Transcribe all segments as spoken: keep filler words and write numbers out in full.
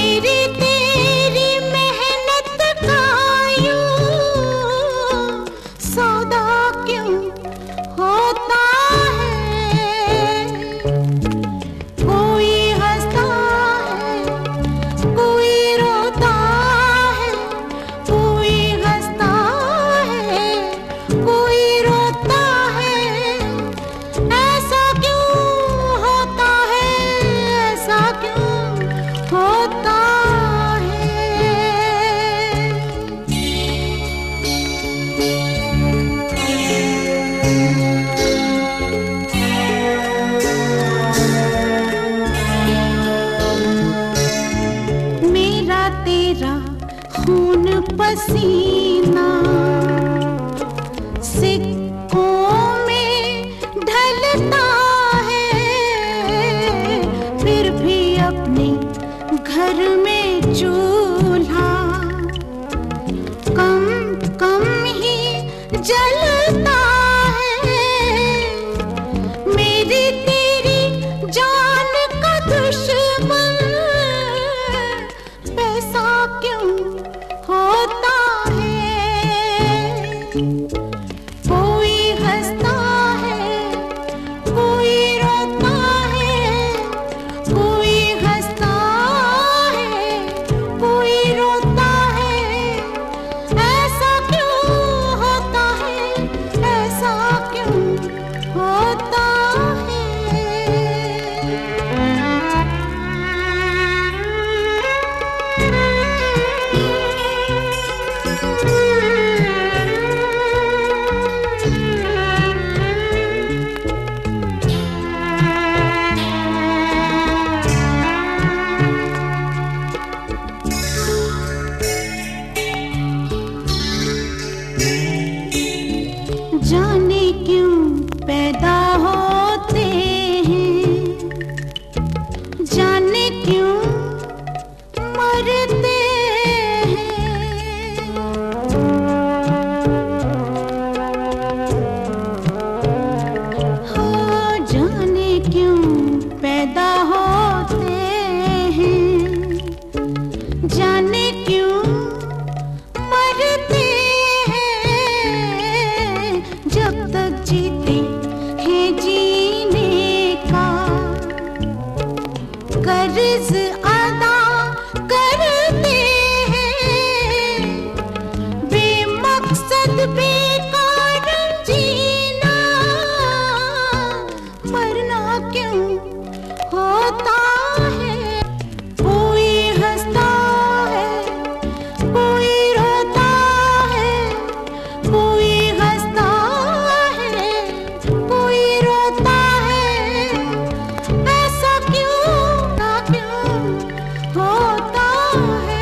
मेरी तेरी मेहनत का यूं सौदा क्यों होता है? कोई हंसता है, कोई रोता है, कोई हंसता है, कोई रोता है। ऐसा क्यों होता है? ऐसा क्यों होता तेरा खून पसीना सिक्कों में ढलता है, फिर भी अपने घर में चूल्हा कम कम ही जलता है। मेरी तेरी जान का दुश्मन पैसा क्यों होता है? कोई हंसता है, कोई रोता है, कोई हंसता है, कोई रोता है। ऐसा क्यों होता है? ऐसा क्यों होता है? जाने क्यों पैदा होते हैं, जाने क्यों मरते हैं। हाँ, जाने क्यों पैदा होते हैं, जाने क्यों मरते हैं। जब तक जीते हैं जीने का कर्ज अदा करते हैं। बेमकसद बेकार जीना, मरना क्यों होता है? कोई हंसता है, कोई रोता है, कोई हंसता है, कोई रोता है। ऐसा क्यों ना क्यों होता है?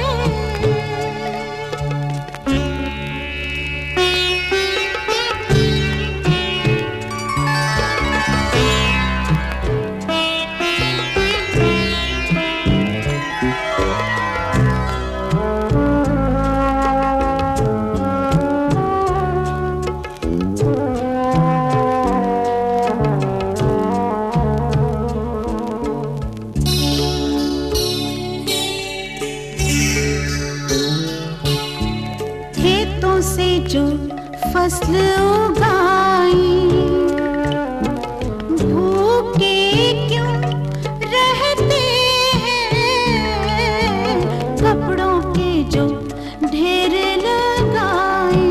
खेतों से जो फसल उगाई, भूखे क्यों रहते हैं? कपड़ों के जो ढेर लगाए,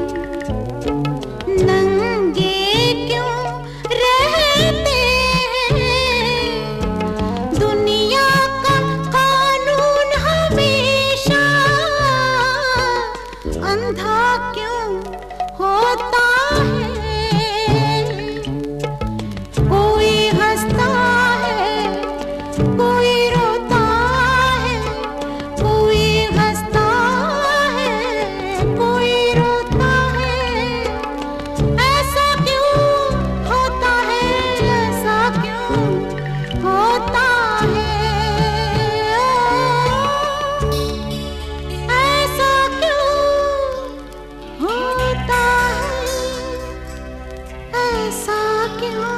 नंगे क्यों रहते हैं? दुनिया का कानून हमेशा अंधा क्यों होता है? कोई हंसता है, कोई रोता है, कोई हंसता है, कोई रोता है। ऐसा क्यों होता है? ऐसा क्यों होता है? ऐसा क्यों होता है? ऐसा क्यों